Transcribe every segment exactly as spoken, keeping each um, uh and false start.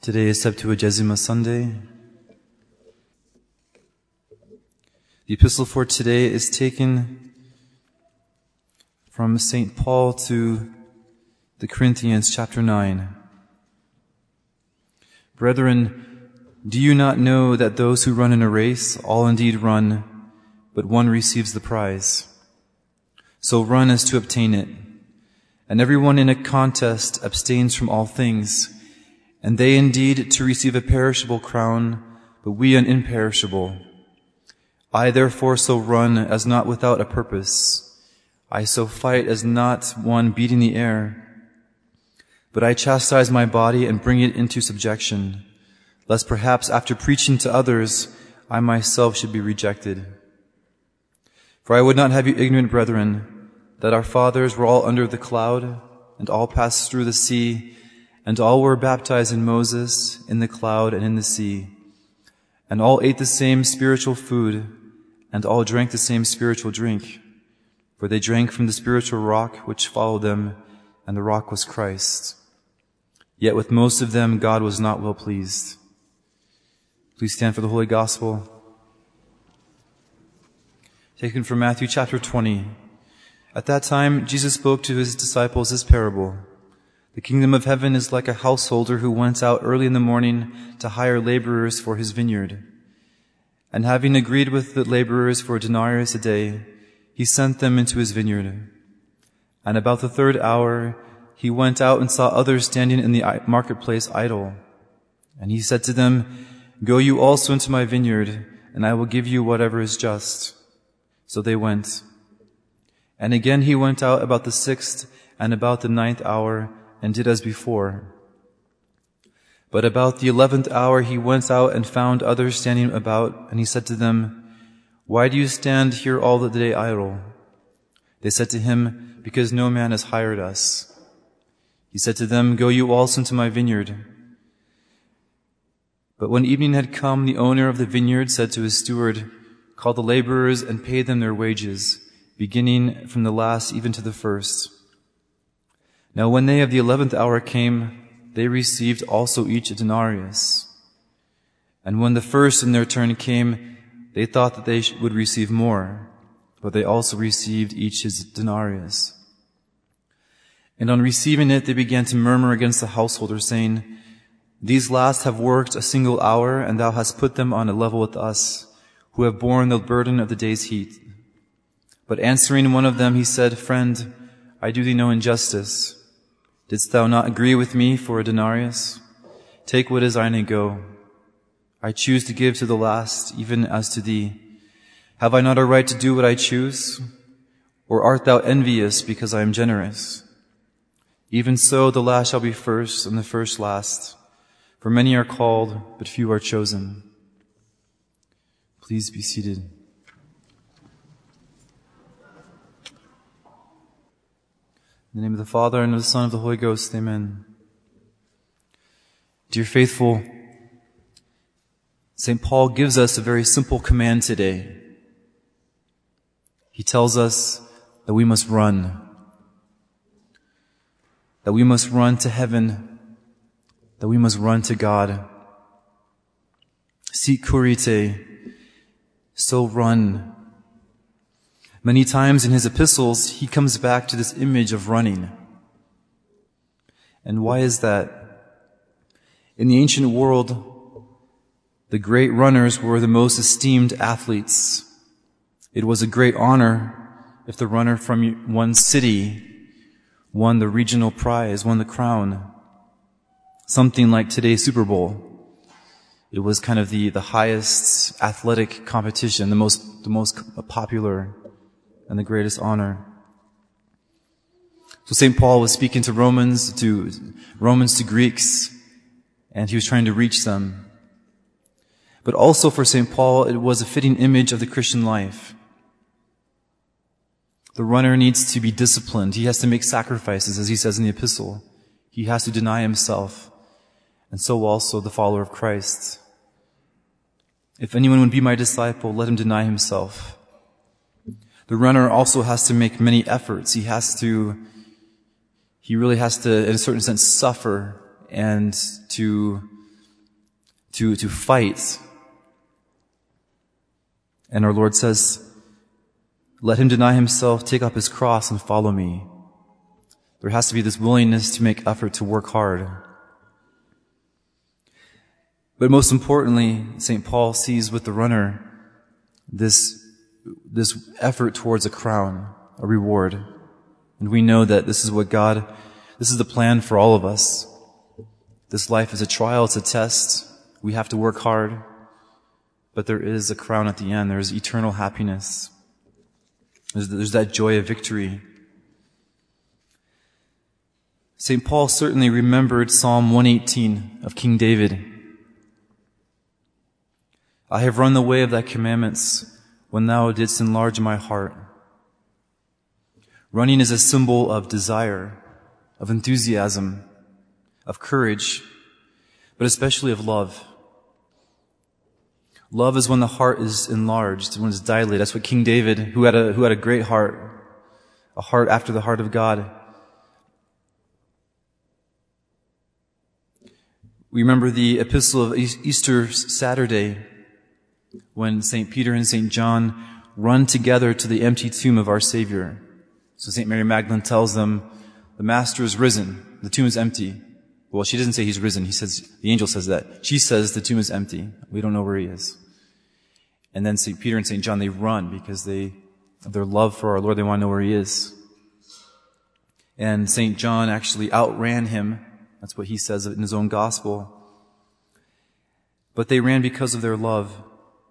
Today is Septuagesima Sunday. The epistle for today is taken from Saint Paul to the Corinthians, chapter nine. Brethren, do you not know that those who run in a race all indeed run, but one receives the prize? So run as to obtain it. And everyone in a contest abstains from all things, and they indeed to receive a perishable crown, but we an imperishable. I therefore so run as not without a purpose. I so fight as not one beating the air. But I chastise my body and bring it into subjection, lest perhaps after preaching to others, I myself should be rejected. For I would not have you ignorant, brethren, that our fathers were all under the cloud, and all passed through the sea, and all were baptized in Moses, in the cloud and in the sea. And all ate the same spiritual food, and all drank the same spiritual drink. For they drank from the spiritual rock which followed them, and the rock was Christ. Yet with most of them God was not well pleased. Please stand for the Holy Gospel. Taken from Matthew chapter twenty. At that time Jesus spoke to his disciples this parable. The kingdom of heaven is like a householder who went out early in the morning to hire laborers for his vineyard. And having agreed with the laborers for a denarius a day, he sent them into his vineyard. And about the third hour, he went out and saw others standing in the marketplace idle. And he said to them, Go you also into my vineyard, and I will give you whatever is just. So they went. And again he went out about the sixth and about the ninth hour, and did as before. But about the eleventh hour he went out and found others standing about, and he said to them, Why do you stand here all the day idle? They said to him, Because no man has hired us. He said to them, Go you also into my vineyard. But when evening had come, the owner of the vineyard said to his steward, Call the laborers and pay them their wages, beginning from the last even to the first. Now when they of the eleventh hour came, they received also each a denarius. And when the first in their turn came, they thought that they would receive more, but they also received each his denarius. And on receiving it, they began to murmur against the householder, saying, These last have worked a single hour, and thou hast put them on a level with us, who have borne the burden of the day's heat. But answering one of them, he said, Friend, I do thee no injustice. Didst thou not agree with me for a denarius? Take what is thine and go. I choose to give to the last, even as to thee. Have I not a right to do what I choose? Or art thou envious because I am generous? Even so, the last shall be first, and the first last. For many are called, but few are chosen. Please be seated. In the name of the Father, and of the Son, and of the Holy Ghost, amen. Dear faithful, Saint Paul gives us a very simple command today. He tells us that we must run. That we must run to heaven. That we must run to God. Sic currite, so run. Many times in his epistles, he comes back to this image of running. And why is that? In the ancient world, the great runners were the most esteemed athletes. It was a great honor if the runner from one city won the regional prize, won the crown. Something like today's Super Bowl. It was kind of the, the highest athletic competition, the most, the most popular and the greatest honor. So Saint Paul was speaking to Romans, to Romans, to Greeks, and he was trying to reach them. But also for Saint Paul, it was a fitting image of the Christian life. The runner needs to be disciplined. He has to make sacrifices, as he says in the epistle. He has to deny himself, and so also the follower of Christ. If anyone would be my disciple, let him deny himself. The runner also has to make many efforts. He has to, he really has to, in a certain sense, suffer and to to, to fight. And our Lord says, let him deny himself, take up his cross, and follow me. There has to be this willingness to make effort to work hard. But most importantly, Saint Paul sees with the runner this, this effort towards a crown, a reward. And we know that this is what God, this is the plan for all of us. This life is a trial, it's a test. We have to work hard. But there is a crown at the end. There is eternal happiness. There's, there's that joy of victory. Saint Paul certainly remembered Psalm one eighteen of King David. I have run the way of thy commandments when thou didst enlarge my heart. Running is a symbol of desire, of enthusiasm, of courage, but especially of love. Love is when the heart is enlarged, when it's dilated. That's what King David, who had a, who had a great heart, a heart after the heart of God. We remember the epistle of Easter Saturday when Saint Peter and Saint John run together to the empty tomb of our Savior. So Saint Mary Magdalene tells them, the Master is risen, the tomb is empty. Well, she doesn't say he's risen. He says, the angel says that. She says the tomb is empty. We don't know where he is. And then Saint Peter and Saint John, they run because they, of their love for our Lord, they want to know where he is. And Saint John actually outran him. That's what he says in his own gospel. But they ran because of their love.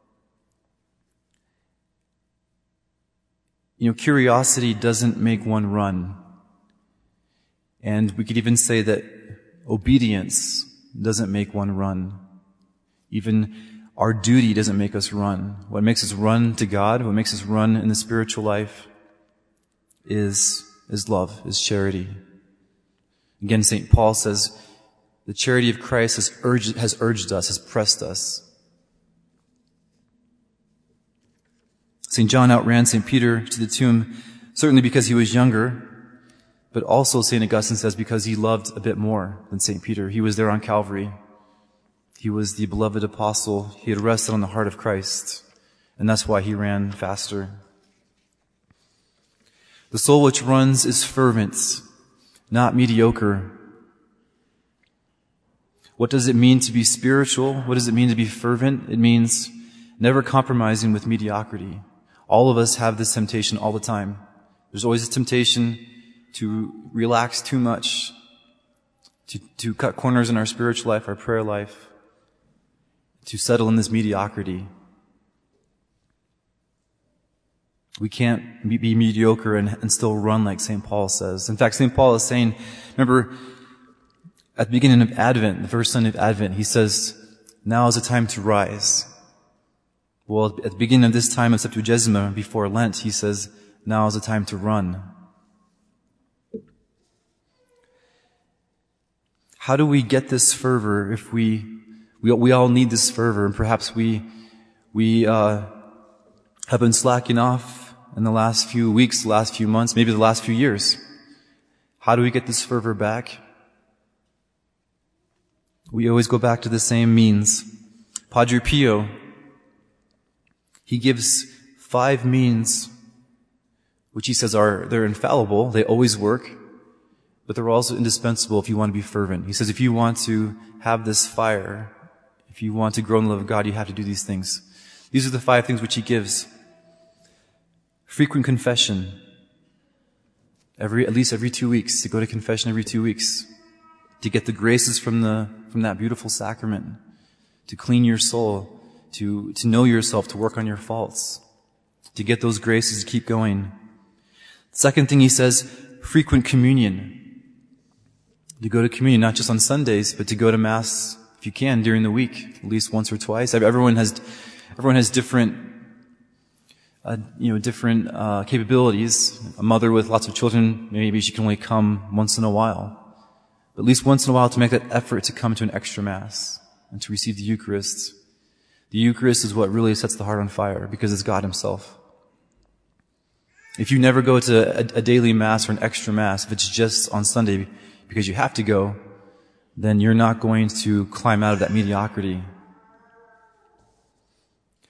You know, curiosity doesn't make one run. And we could even say that obedience doesn't make one run. Even our duty doesn't make us run. What makes us run to God, what makes us run in the spiritual life is, is love, is charity. Again, Saint Paul says, the charity of Christ has urged, has urged us, has pressed us. Saint John outran Saint Peter to the tomb, certainly because he was younger, but also Saint Augustine says because he loved a bit more than Saint Peter. He was there on Calvary. He was the beloved apostle. He had rested on the heart of Christ, and that's why he ran faster. The soul which runs is fervent, not mediocre. What does it mean to be spiritual? What does it mean to be fervent? It means never compromising with mediocrity. All of us have this temptation all the time. There's always a temptation to relax too much, to, to cut corners in our spiritual life, our prayer life, to settle in this mediocrity. We can't be mediocre and, and still run like Saint Paul says. In fact, Saint Paul is saying, remember, at the beginning of Advent, the first Sunday of Advent, he says, now is the time to rise. Well, at the beginning of this time of Septuagesima, before Lent, he says, now is the time to run. How do we get this fervor if we, we, we all need this fervor, and perhaps we, we, uh, have been slacking off in the last few weeks, the last few months, maybe the last few years. How do we get this fervor back? We always go back to the same means. Padre Pio, he gives five means, which he says are, they're infallible, they always work, but they're also indispensable if you want to be fervent. He says if you want to have this fire, if you want to grow in the love of God, you have to do these things. These are the five things which he gives. Frequent confession. Every, at least every two weeks, to go to confession every two weeks. To get the graces from the, from that beautiful sacrament. To clean your soul. To, to know yourself, to work on your faults. To get those graces, to keep going. Second thing he says, frequent communion. To go to communion, not just on Sundays, but to go to Mass, if you can, during the week, at least once or twice. Everyone has, everyone has different, uh, you know, different, uh, capabilities. A mother with lots of children, maybe she can only come once in a while. But at least once in a while to make that effort to come to an extra Mass and to receive the Eucharist. The Eucharist is what really sets the heart on fire because it's God Himself. If you never go to a, a daily Mass or an extra Mass, if it's just on Sunday because you have to go, then you're not going to climb out of that mediocrity.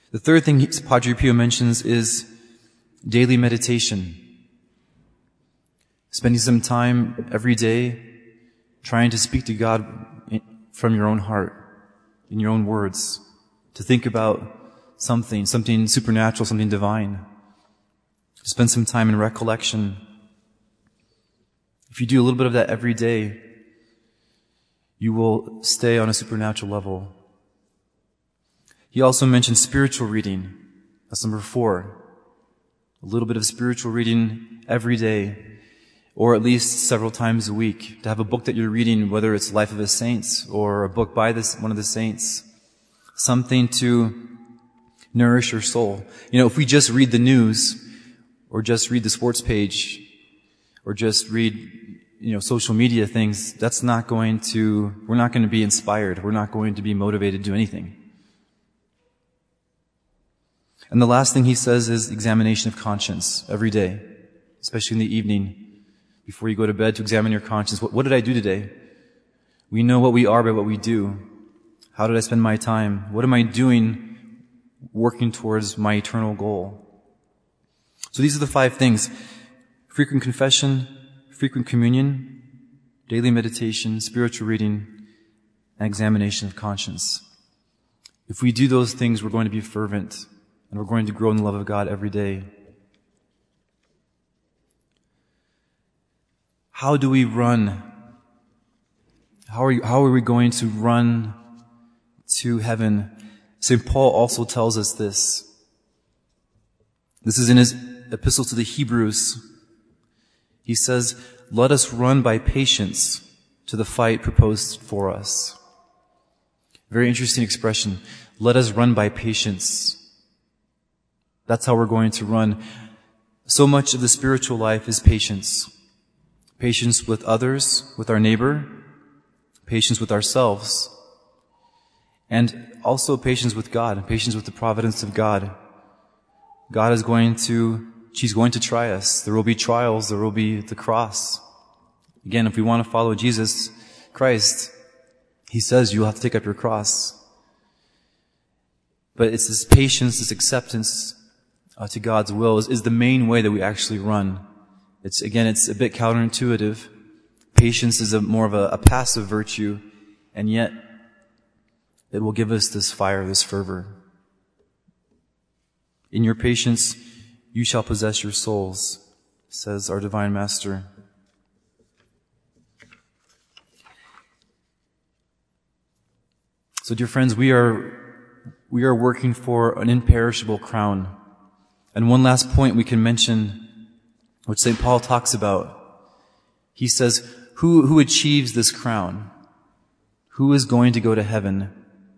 The third thing Padre Pio mentions is daily meditation. Spending some time every day trying to speak to God from your own heart, in your own words, to think about something, something supernatural, something divine. To spend some time in recollection. If you do a little bit of that every day, you will stay on a supernatural level. He also mentioned spiritual reading. That's number four. A little bit of spiritual reading every day, or at least several times a week. To have a book that you're reading, whether it's Life of a Saint or a book by this, one of the saints. Something to nourish your soul. You know, if we just read the news, or just read the sports page, or just read, you know, social media things, that's not going to, we're not going to be inspired. We're not going to be motivated to do anything. And the last thing he says is examination of conscience every day, especially in the evening, before you go to bed, to examine your conscience. What, what did I do today? We know what we are by what we do. How did I spend my time? What am I doing working towards my eternal goal? So these are the five things. Frequent confession, frequent communion, daily meditation, spiritual reading, and examination of conscience. If we do those things, we're going to be fervent, and we're going to grow in the love of God every day. How do we run? How are, you, how are we going to run to heaven? Saint Paul also tells us this. This is in his epistle to the Hebrews. He says, let us run by patience to the fight proposed for us. Very interesting expression. Let us run by patience. That's how we're going to run. So much of the spiritual life is patience. Patience with others, with our neighbor, patience with ourselves, and also patience with God, patience with the providence of God. God is going to, He's going to try us. There will be trials, there will be the cross. Again, if we want to follow Jesus Christ, He says you'll have to take up your cross. But it's this patience, this acceptance uh, to God's will is, is the main way that we actually run. It's, again, it's a bit counterintuitive. Patience is a more of a, a passive virtue, and yet it will give us this fire, this fervor. In your patience, you shall possess your souls, says our Divine Master. So, dear friends, we are, we are working for an imperishable crown. And one last point we can mention, which Saint Paul talks about. He says, who, who achieves this crown? Who is going to go to heaven?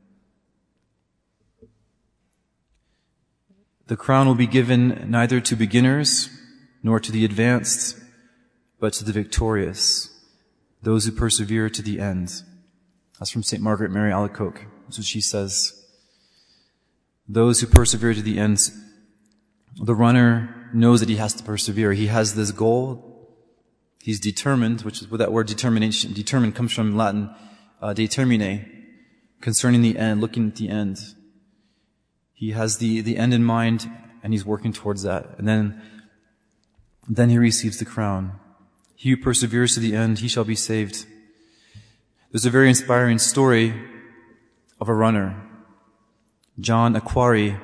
The crown will be given neither to beginners nor to the advanced, but to the victorious, those who persevere to the end. That's from Saint Margaret Mary Alacoque. That's what she says. Those who persevere to the end. The runner knows that he has to persevere. He has this goal. He's determined, which is where that word determination, determined comes from Latin, uh, determine, concerning the end, looking at the end. He has the, the end in mind, and he's working towards that. And then, then he receives the crown. He who perseveres to the end, he shall be saved. There's a very inspiring story of a runner, John Akhwari.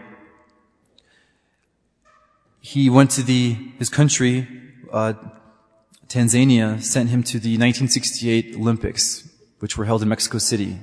He went to the, his country, uh, Tanzania, sent him to the nineteen sixty-eight Olympics, which were held in Mexico City.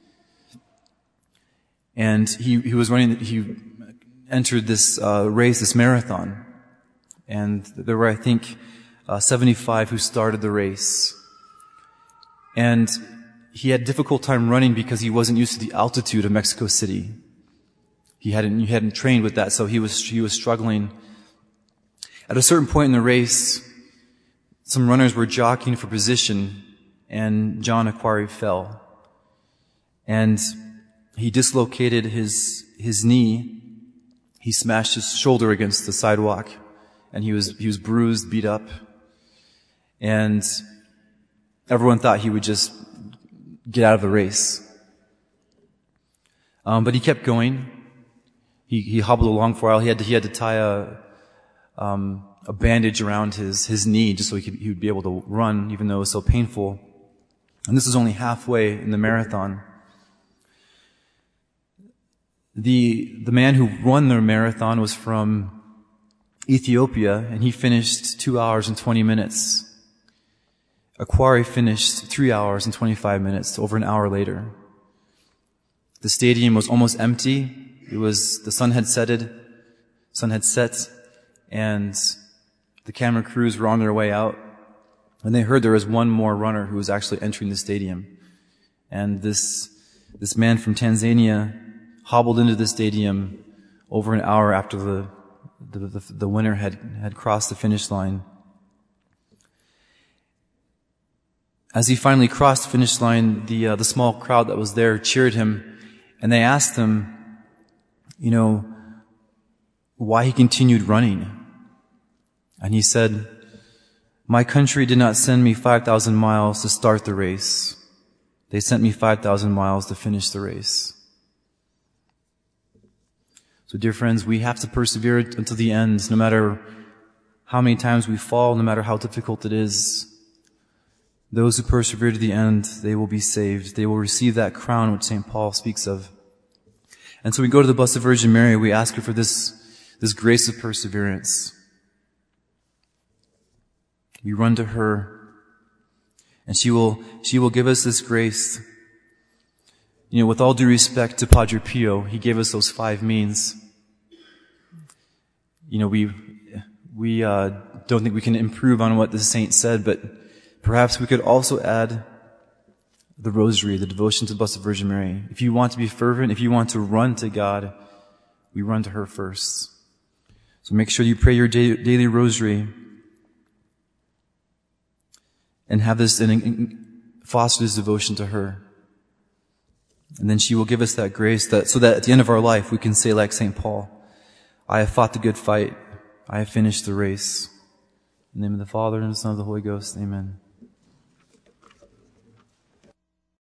And he, he was running, he entered this, uh, race, this marathon. And there were, I think, uh, seventy-five who started the race. And he had a difficult time running because he wasn't used to the altitude of Mexico City. He hadn't, he hadn't trained with that, so he was, he was struggling. At a certain point in the race, some runners were jockeying for position, and John Akhwari fell. And he dislocated his, his knee. He smashed his shoulder against the sidewalk, and he was, he was bruised, beat up. And everyone thought he would just get out of the race. Um, but he kept going. he, he hobbled along for a while. He had to, he had to tie a, um, a bandage around his, his knee just so he could, he would be able to run even though it was so painful. And this is only halfway in the marathon. The, the man who won the marathon was from Ethiopia, and he finished two hours and twenty minutes. Aquari finished three hours and twenty-five minutes, over an hour later. The stadium was almost empty. It was, the sun had setted, sun had set, and the camera crews were on their way out. And they heard there was one more runner who was actually entering the stadium. And this, this man from Tanzania hobbled into the stadium over an hour after the, the, the, the winner had, had crossed the finish line. As he finally crossed the finish line, the, uh, the small crowd that was there cheered him, and they asked him, you know, why he continued running. And he said, "My country did not send me five thousand miles to start the race. They sent me five thousand miles to finish the race." So dear friends, we have to persevere until the end, no matter how many times we fall, no matter how difficult it is. Those who persevere to the end, they will be saved. They will receive that crown which Saint Paul speaks of. And so we go to the Blessed Virgin Mary, we ask her for this, this grace of perseverance. We run to her, and she will, she will give us this grace. You know, with all due respect to Padre Pio, he gave us those five means. You know, we, we, uh, don't think we can improve on what the saint said, but perhaps we could also add the rosary, the devotion to the Blessed Virgin Mary. If you want to be fervent, if you want to run to God, we run to her first. So make sure you pray your daily rosary and have this and foster this devotion to her. And then she will give us that grace that, so that at the end of our life we can say like Saint Paul, "I have fought the good fight. I have finished the race." In the name of the Father, and of the Son, and of the Holy Ghost. Amen.